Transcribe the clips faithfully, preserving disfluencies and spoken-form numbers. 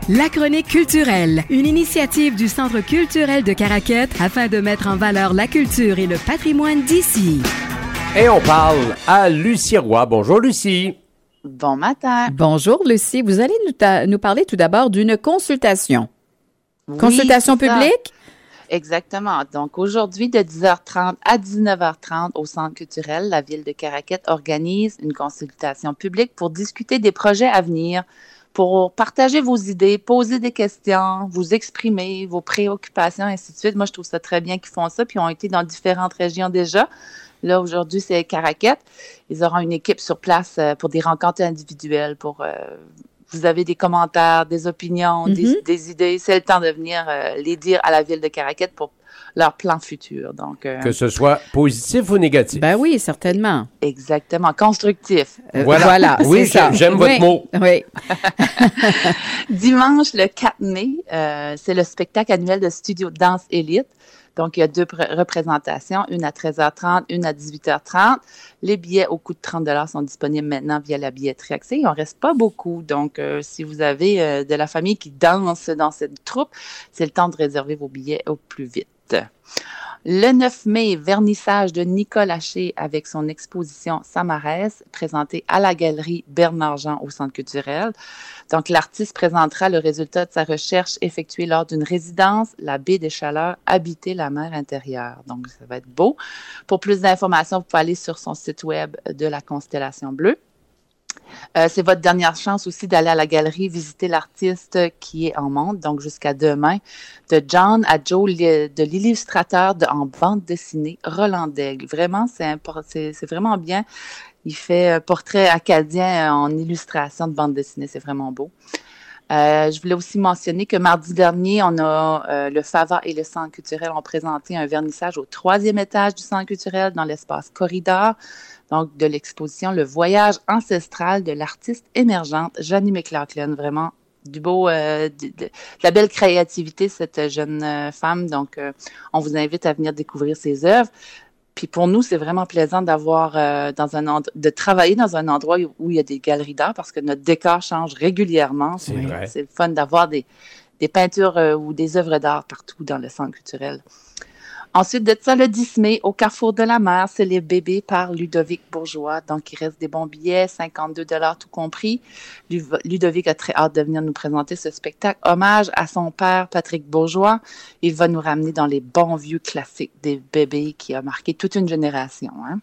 La chronique culturelle, une initiative du Centre culturel de Caraquet afin de mettre en valeur la culture et le patrimoine d'ici. Et on parle à Lucie Roy. Bonjour Lucie. Bon matin. Bonjour Lucie. Vous allez nous, ta- nous parler tout d'abord d'une consultation. Oui, Consultation c'est ça. publique? Exactement. Donc aujourd'hui, de dix heures trente à dix-neuf heures trente, au Centre culturel, la Ville de Caraquet organise une consultation publique pour discuter des projets à venir, pour partager vos idées, poser des questions, vous exprimer, vos préoccupations, ainsi de suite. Moi, je trouve ça très bien qu'ils font ça, puis ils ont été dans différentes régions déjà. Là, aujourd'hui, c'est Caraquet. Ils auront une équipe sur place pour des rencontres individuelles, pour... Euh, vous avez des commentaires, des opinions, Mm-hmm. des, des idées. C'est le temps de venir euh, les dire à la Ville de Caraquet pour leur plan futur. Donc, euh, Que ce soit positif ou négatif. Ben oui, certainement. exactement, constructif. Euh, Voilà. voilà, Oui, c'est ça. j'aime Oui, votre mot. Oui. Dimanche, le quatre mai, euh, c'est le spectacle annuel de Studio Danse Élite. Donc, il y a deux pr- représentations, une à treize heures trente, une à dix-huit heures trente. Les billets au coût de trente dollars sont disponibles maintenant via la billetterie accès. Il n'en reste pas beaucoup. Donc, euh, si vous avez euh, de la famille qui danse dans cette troupe, c'est le temps de réserver vos billets au plus vite. Le neuf mai, vernissage de Nicole Haché avec son exposition Samarès, présentée à la galerie Bernard-Jean au Centre culturel. Donc, l'artiste présentera le résultat de sa recherche effectuée lors d'une résidence, la baie des Chaleurs, habiter la mer intérieure. Donc, ça va être beau. Pour plus d'informations, vous pouvez aller sur son site web de la Constellation Bleue. Euh, c'est votre dernière chance aussi d'aller à la galerie visiter l'artiste qui est en monde, donc jusqu'à demain, de John à Joe, li- de l'illustrateur de, en bande dessinée Roland Daigle. Vraiment, c'est, impor- c'est, c'est vraiment bien. Il fait un portrait acadien en illustration de bande dessinée, c'est vraiment beau. Euh, je voulais aussi mentionner que mardi dernier, on a euh, le Fava et le Centre culturel ont présenté un vernissage au troisième étage du Centre culturel dans l'espace Corridor, donc de l'exposition Le voyage ancestral de l'artiste émergente Janie McLaughlin. Vraiment du beau, euh, de, de, de la belle créativité, cette jeune euh, femme. Donc, euh, on vous invite à venir découvrir ses œuvres. Puis pour nous, c'est vraiment plaisant d'avoir euh, dans un end- de travailler dans un endroit où il y a des galeries d'art parce que notre décor change régulièrement. C'est vrai. C'est le fun d'avoir des, des peintures euh, ou des œuvres d'art partout dans le centre culturel. Ensuite de ça, le dix mai, au Carrefour de la Mer, c'est les bébés par Ludovic Bourgeois. Donc, il reste des bons billets, cinquante-deux dollars tout compris. Lu- Ludovic a très hâte de venir nous présenter ce spectacle. Hommage à son père, Patrick Bourgeois. Il va nous ramener dans les bons vieux classiques des bébés qui a marqué toute une génération. Hein.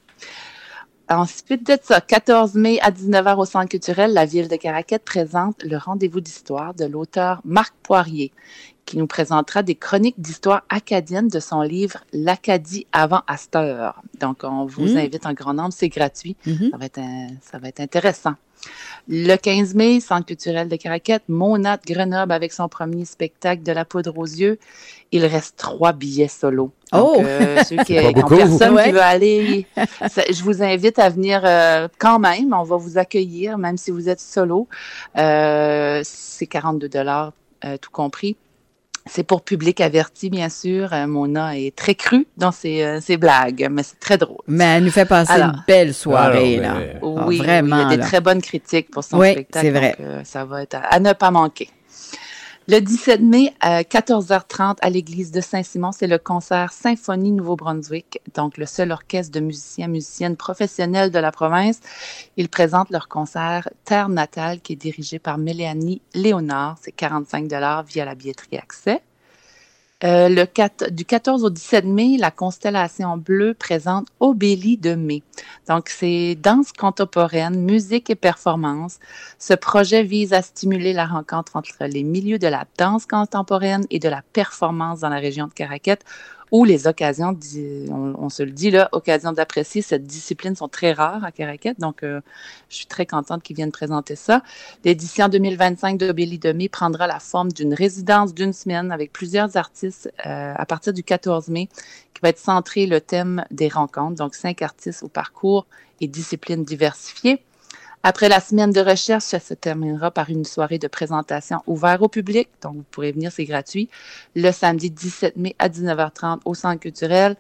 Ensuite de ça, quatorze mai à dix-neuf heures au Centre culturel, la Ville de Caraquet présente le rendez-vous d'histoire de l'auteur Marc Poirier, qui nous présentera des chroniques d'histoire acadienne de son livre « L'Acadie avant Astor ». Donc, on vous Mmh. invite en grand nombre, c'est gratuit. Mhm. Ça va être, un- ça va être intéressant. Le quinze mai, Centre culturel de Caraquet, Monat Grenoble avec son premier spectacle de la poudre aux yeux. Il reste trois billets solo. Donc, Oh! euh, ceux qui, Pas qui ont beaucoup. personne Ouais. qui veut aller, ça- je vous invite à venir euh, quand même. On va vous accueillir, même si vous êtes solo. Euh, c'est quarante-deux dollars euh, tout compris. C'est pour public averti, bien sûr. Euh, Mona est très crue dans ses, euh, ses blagues, mais c'est très drôle. Mais elle nous fait passer Alors. une belle soirée, Alors, là. mais- Ah, Oui, vraiment, oui, il y a des là. très bonnes critiques pour son Oui, spectacle. c'est vrai. Donc, euh, ça va être à, à ne pas manquer. Le dix-sept mai, à quatorze heures trente, à l'église de Saint-Simon, c'est le concert Symphonie Nouveau-Brunswick, donc le seul orchestre de musiciens, musiciennes professionnels de la province. Ils présentent leur concert Terre natale, qui est dirigé par Mélanie Léonard. C'est quarante-cinq dollars via la billetterie accès. Euh, le quatre, du quatorze au dix-sept mai, la Constellation Bleue présente Obélie de mai. Donc, c'est danse contemporaine, musique et performance. Ce projet vise à stimuler la rencontre entre les milieux de la danse contemporaine et de la performance dans la région de Caraquet, où les occasions, d'y- on, on se le dit là, occasions d'apprécier cette discipline sont très rares à Caraquet. Donc, euh, je suis très contente qu'ils viennent présenter ça. L'édition deux mille vingt-cinq d'Obélie de mai prendra la forme d'une résidence d'une semaine avec plusieurs artistes euh, à partir du quatorze mai, qui va être centré le thème des rencontres. Donc, cinq artistes au parcours et disciplines diversifiées. Après la semaine de recherche, ça se terminera par une soirée de présentation ouverte au public. Donc, vous pourrez venir, c'est gratuit. Le samedi dix-sept mai à dix-neuf heures trente au Centre culturel.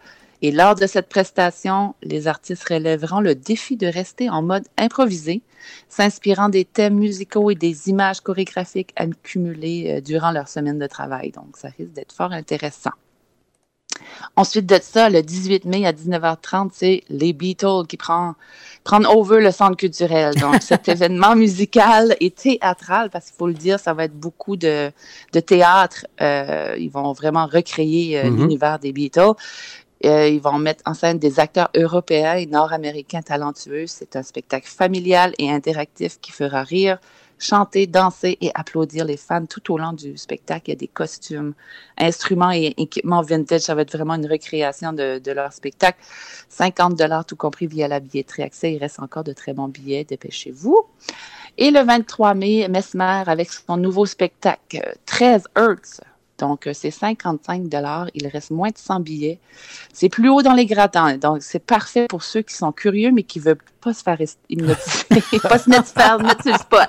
Et lors de cette prestation, les artistes relèveront le défi de rester en mode improvisé, s'inspirant des thèmes musicaux et des images chorégraphiques accumulées durant leur semaine de travail. Donc, ça risque d'être fort intéressant. Ensuite de ça, le dix-huit mai à dix-neuf heures trente, c'est les Beatles qui prennent, prennent over le centre culturel. Donc, cet événement musical et théâtral, parce qu'il faut le dire, ça va être beaucoup de, de théâtre. Euh, ils vont vraiment recréer euh, mm-hmm. l'univers des Beatles. Euh, ils vont mettre en scène des acteurs européens et nord-américains talentueux. C'est un spectacle familial et interactif qui fera rire, chanter, danser et applaudir les fans tout au long du spectacle. Il y a des costumes, instruments et équipements vintage. Ça va être vraiment une recréation de, de leur spectacle. cinquante dollars tout compris via la billetterie accès. Il reste encore de très bons billets. Dépêchez-vous. Et le vingt-trois mai, Mesmer avec son nouveau spectacle, treize Hertz. Donc, c'est cinquante-cinq dollars. Il reste moins de cent billets. C'est plus haut dans les gradins. Donc, c'est parfait pour ceux qui sont curieux, mais qui ne veulent pas se faire hypnotiser, pas se mettre, faire mettre sur le spot.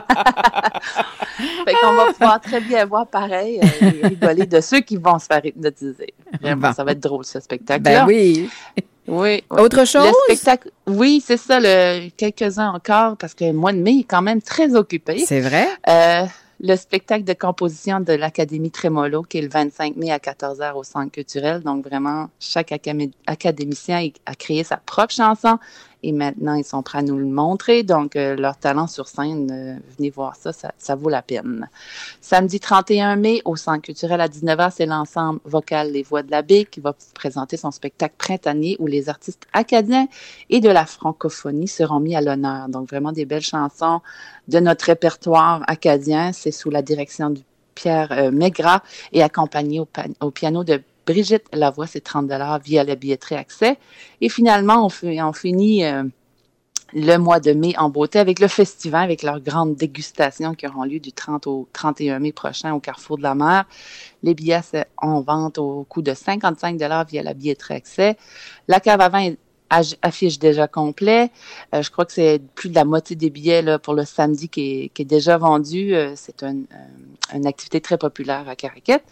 Fait qu'on va pouvoir très bien voir pareil euh, et rigoler de ceux qui vont se faire hypnotiser. Vraiment, bon. Ça va être drôle, ce spectacle-là. Ben oui. Oui. Autre chose? Le spectacle, oui, c'est ça, le, quelques-uns encore, parce que le mois de mai est quand même très occupé. C'est vrai? Euh, Le spectacle de composition de l'Académie Trémolo, qui est le vingt-cinq mai à quatorze heures au Centre culturel. Donc, vraiment, chaque acadé- académicien a créé sa propre chanson et maintenant, ils sont prêts à nous le montrer. Donc, euh, leur talent sur scène, euh, venez voir ça, ça, ça vaut la peine. Samedi trente et un mai, au Centre culturel à dix-neuf heures, c'est l'ensemble vocal Les Voix de la Baie qui va présenter son spectacle printanier où les artistes acadiens et de la francophonie seront mis à l'honneur. Donc, vraiment des belles chansons de notre répertoire acadien. C'est sous la direction du Pierre euh, Maigrat et accompagné au, pa- au piano de Brigitte Lavoie, c'est trente dollars via la billetterie accès. Et finalement, on, fait, on finit euh, le mois de mai en beauté avec le festival, avec leurs grandes dégustations qui auront lieu du trente au trente et un mai prochain au Carrefour de la Mer. Les billets sont en vente au coût de cinquante-cinq dollars via la billetterie accès. La cave à vin affiche déjà complet. Euh, je crois que c'est plus de la moitié des billets là, pour le samedi qui est, qui est déjà vendu. Euh, c'est un, euh, une activité très populaire à Caraquette.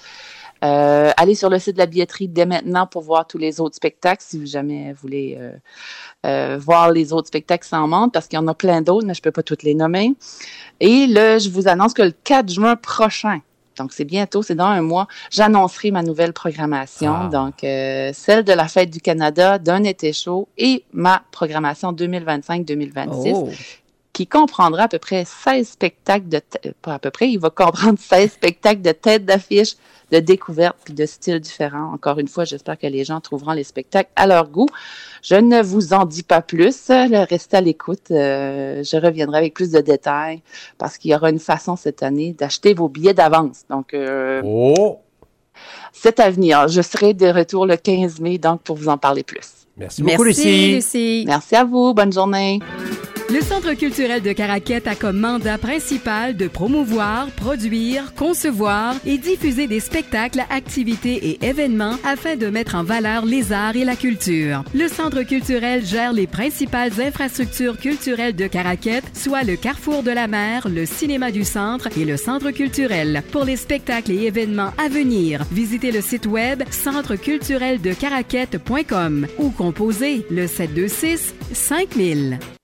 Euh, allez sur le site de la billetterie dès maintenant pour voir tous les autres spectacles si vous jamais voulez euh, euh, voir les autres spectacles sans montre parce qu'il y en a plein d'autres, mais je ne peux pas toutes les nommer. Et là, je vous annonce que le quatre juin prochain, donc c'est bientôt, c'est dans un mois, j'annoncerai ma nouvelle programmation, ah. donc euh, celle de la Fête du Canada, d'un été chaud et ma programmation deux mille vingt-cinq deux mille vingt-six. Oh. Qui comprendra à peu près seize spectacles de... T- pas à peu près, il va comprendre seize spectacles de tête d'affiche, de découverte puis de styles différents. Encore une fois, j'espère que les gens trouveront les spectacles à leur goût. Je ne vous en dis pas plus. Restez à l'écoute. Euh, je reviendrai avec plus de détails parce qu'il y aura une façon cette année d'acheter vos billets d'avance. Donc, euh, oh. c'est à venir. Je serai de retour le quinze mai, donc, pour vous en parler plus. Merci beaucoup, Merci, Lucie. Lucie. Merci à vous. Bonne journée. Le Centre culturel de Caraquette a comme mandat principal de promouvoir, produire, concevoir et diffuser des spectacles, activités et événements afin de mettre en valeur les arts et la culture. Le Centre culturel gère les principales infrastructures culturelles de Caraquette, soit le Carrefour de la Mer, le Cinéma du Centre et le Centre culturel. Pour les spectacles et événements à venir, visitez le site web centre culturel de caraquette point com ou composez le sept deux six cinq mille.